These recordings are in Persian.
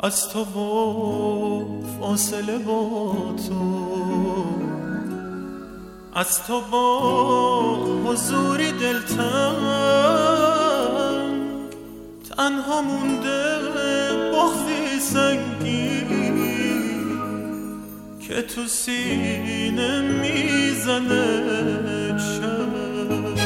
از تو و فاصله با تو، از تو با حضوری دلتنگ، تنها مونده بغضی سنگین که تو سینه میزنه شب.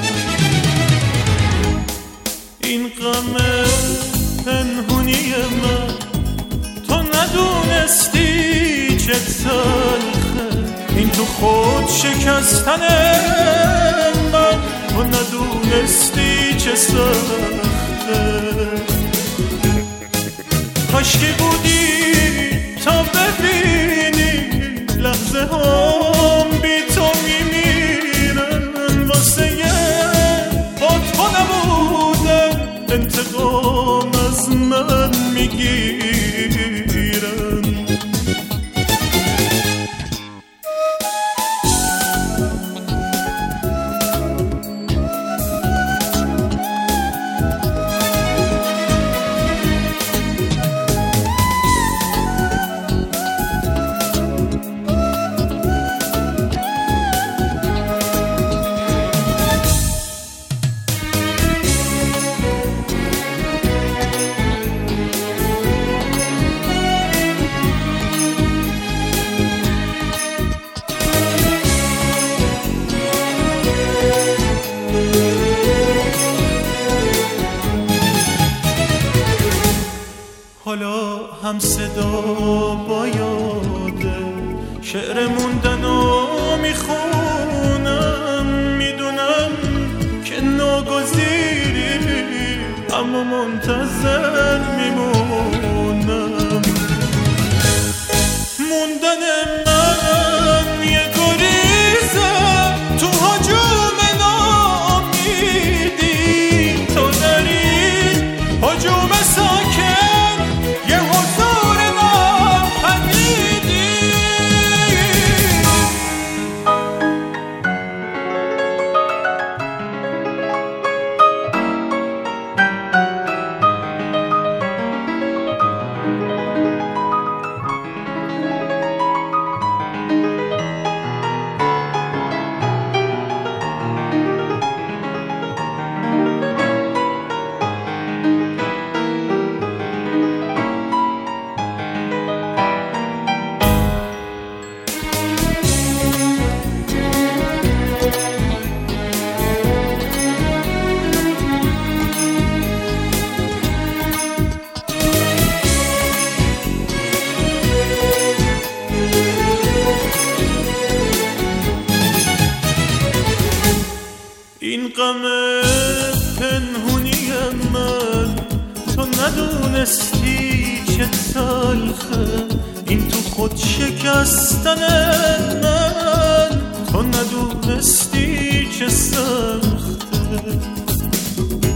این غم پنهونی من تو ندونستی چه تلخه، این تو خود شکستن من تو ندونستی چه سخته. کاشکی بودی تا ببینی لحظه هم بی تو میمیرن، واسه با تو نبودم انتقام از من میگیرن. حالا هم صدا با یاده شعر موندنو میخونم، میدونم که ناگزیری اما منتظر میمونم. موندن من یه گریزه تو هجوم ناامیدی، تو داری هجوم ساکن یه حضور ناپدیدی. این غم پنهونی من تو ندونستی چه تلخه، این تو خود شکستن من تو ندونستی چه سخته.